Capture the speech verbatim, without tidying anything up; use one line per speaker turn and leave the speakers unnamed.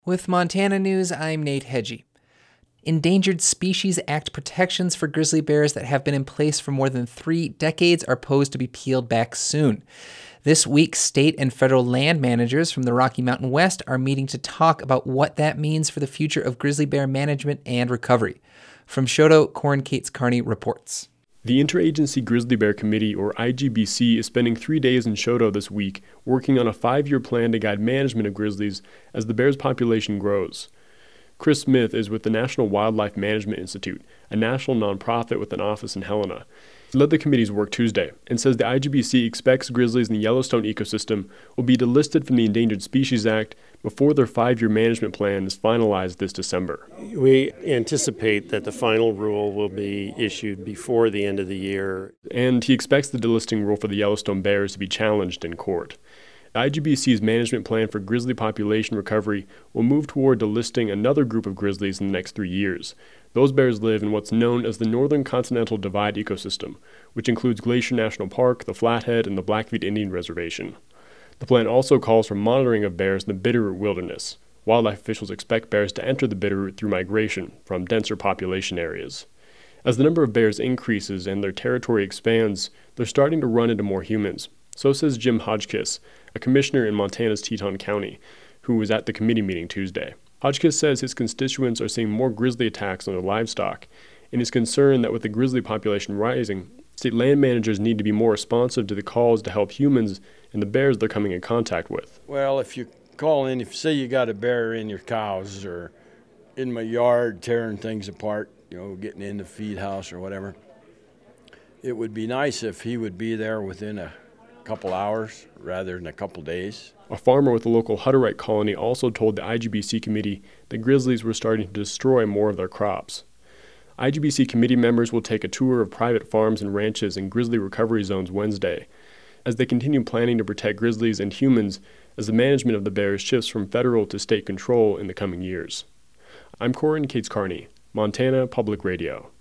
With Montana News, I'm Nate Hedgie. Endangered Species Act protections for grizzly bears that have been in place for more than three decades are posed to be peeled back soon. This week, state and federal land managers from the Rocky Mountain West are meeting to talk about what that means for the future of grizzly bear management and recovery. From Shoto, Corin Cates Carney reports.
The Interagency Grizzly Bear Committee, or I G B C, is spending three days in Shoto this week working on a five-year plan to guide management of grizzlies as the bear's population grows. Chris Smith is with the National Wildlife Management Institute, a national nonprofit with an office in Helena. He led the committee's work Tuesday and says the I G B C expects grizzlies in the Yellowstone ecosystem will be delisted from the Endangered Species Act before their five-year management plan is finalized this December.
We anticipate that the final rule will be issued before the end of the year.
And he expects the delisting rule for the Yellowstone bears to be challenged in court. The I G B C's management plan for grizzly population recovery will move toward delisting another group of grizzlies in the next three years. Those bears live in what's known as the Northern Continental Divide ecosystem, which includes Glacier National Park, the Flathead, and the Blackfeet Indian Reservation. The plan also calls for monitoring of bears in the Bitterroot Wilderness. Wildlife officials expect bears to enter the Bitterroot through migration from denser population areas. As the number of bears increases and their territory expands, they're starting to run into more humans. So says Jim Hodgkiss, a commissioner in Montana's Teton County, who was at the committee meeting Tuesday. Hodgkiss says his constituents are seeing more grizzly attacks on their livestock and is concerned that with the grizzly population rising, state land managers need to be more responsive to the calls to help humans and the bears they're coming in contact with.
Well, if you call in, if say you got a bear in your cows or in my yard tearing things apart, you know, getting in the feed house or whatever, it would be nice if he would be there within a couple hours rather than a couple days.
A farmer with the local Hutterite colony also told the I G B C committee that grizzlies were starting to destroy more of their crops. I G B C committee members will take a tour of private farms and ranches in grizzly recovery zones Wednesday, as they continue planning to protect grizzlies and humans as the management of the bears shifts from federal to state control in the coming years. I'm Corin Cates Carney, Montana Public Radio.